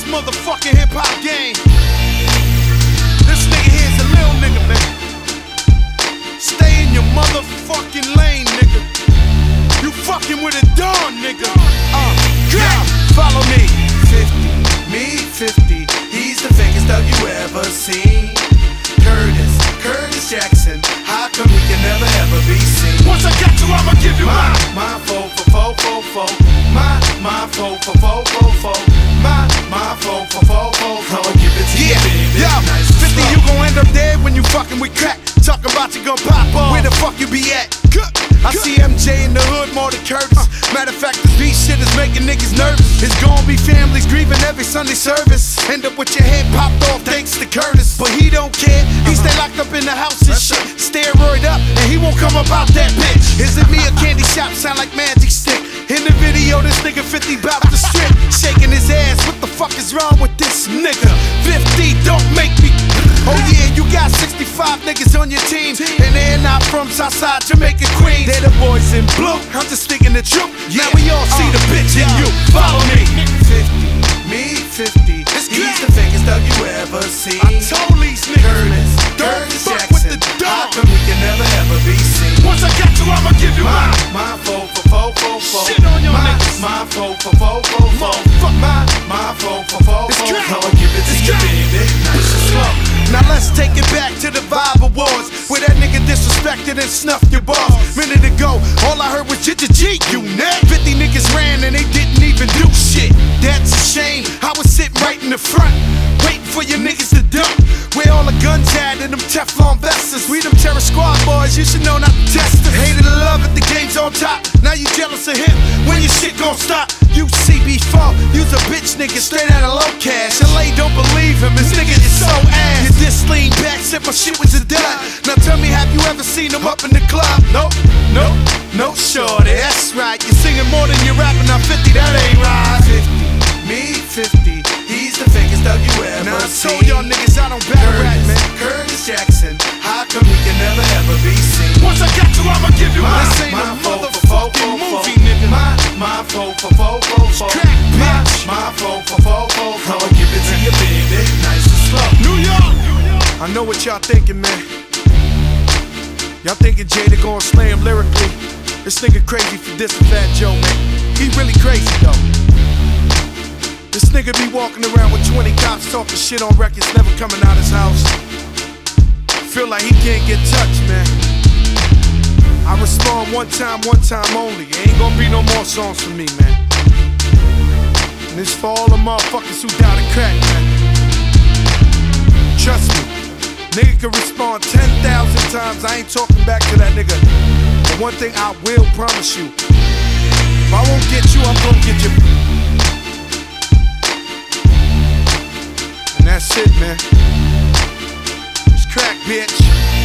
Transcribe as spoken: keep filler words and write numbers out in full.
motherfucking hip-hop game. This nigga here's a little nigga, man. Stay in your motherfucking lane, nigga. You fucking with a dawn, nigga. Uh, yeah, follow me. fifty, me fifty. He's the fakest thug you ever seen. Curtis, Curtis Jackson. How come he can never ever be seen? Once I got you, I'ma give you my, mine. my foe for foe for foe. My, my foe for foe for foe. My, my foe for foe for foe. I'ma give it to Yeah, you, baby. yo, Nice and fifty, slow. you gon' end up dead when you fucking with crack. Talking about you gon' pop off. Where the fuck you be at? I see M J in the hood more than Curtis. Matter of fact, this beat shit is making niggas nervous. It's gon' be families grieving every Sunday service. End up with your head popped off thanks to Curtis. But he don't care, he stay locked up in the house and shit. Steroid up, and he won't come up out that bitch. Is it me or candy shop sound like magic stick? In the video, this nigga fifty bout to strip, shaking his ass. What the fuck is wrong with this nigga? fifty, don't make me. Oh yeah, you got sixty-five niggas on your team, and they're not from Southside Jamaica, Queens. They're the boys in blue. I'm just speaking the truth. Now we all see the bitch in you. Follow me. fifty, me fifty. He's the fakest thug you ever seen. I told these niggas, Curtis, don't Curtis fuck Jackson. with the How dog. come he can never ever be seen? Once I got you, I'ma give you My, mine. my foe for foe for foe. Shit on your my, niggas. my foe for foe for foe. Motherfuck. My, my foe for foe It's for crack. foe. I'ma give it to It's you, crack. baby. Nice and slow. Now let's take it back to the Vibe Awards, where that nigga disrespected and snuffed your balls. Minute ago, all I heard was G G G, you net. fifty niggas ran and they didn't even do shit. That's a shame. I was sitting right in the front, waiting for your niggas to dump. Where all the guns at and them Teflon vests. We them terror squad boys, you should know not to test us. Hated the love at the game's on top. Now you jealous of him, when your shit gon' stop? You C B four, you's a bitch nigga straight out of low cash. L A don't believe him, this nigga is so ass. You just lean back, said my shit was a dud. Now tell me, have you ever seen him up in the club? Nope, nope, no shorty. That's right, you're singing more than you're rapping. Now fifty, that ain't right. fifty, me fifty. He's the fakest thug you ever Now I seen. told y'all niggas I don't battle rap, Curtis, man. Curtis Jackson. How come he can never ever be seen? Once I got you, I'ma give you My, mine. This ain't my a foe for foe motherfucking for foe. movie, nigga. My, my foe for foe for foe. Crack, My, bitch. my foe for foe for foe. I'ma give it to you, baby. Nice and slow. New York. I know what y'all thinking, man. Y'all thinking Jada gon' slay him lyrically. This nigga crazy for dissing Fat Joe, man. He really crazy though. This nigga be walking around with twenty cops talking shit on records, never coming out his house. Feel like he can't get touched, man. I respond one time, one time only. Ain't gonna be no more songs for me, man. And it's for all the motherfuckers who down and crack, man. Trust me, nigga can respond ten thousand times. I ain't talking back to that nigga. But one thing I will promise you, if I won't get you, I'm gonna get you. And that's it, man. It's crack, bitch.